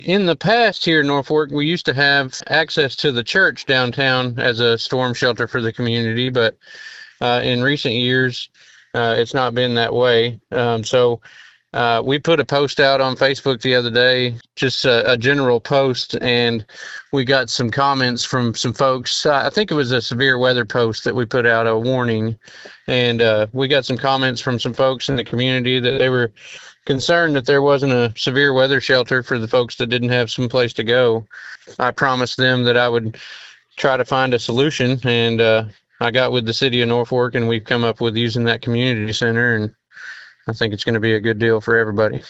In the past here in Norfolk, we used to have access to the church downtown as a storm shelter for the community, but in recent years, it's not been that way. So we put a post out on Facebook the other day, just a general post, and we got some comments from some folks. I think it was a severe weather post that we put out, a warning, and we got some comments from some folks in the community that they were concerned that there wasn't a severe weather shelter for the folks that didn't have some place to go. I promised them that I would try to find a solution, and I got with the city of Norfolk, and we've come up with using that community center, and I think it's going to be a good deal for everybody.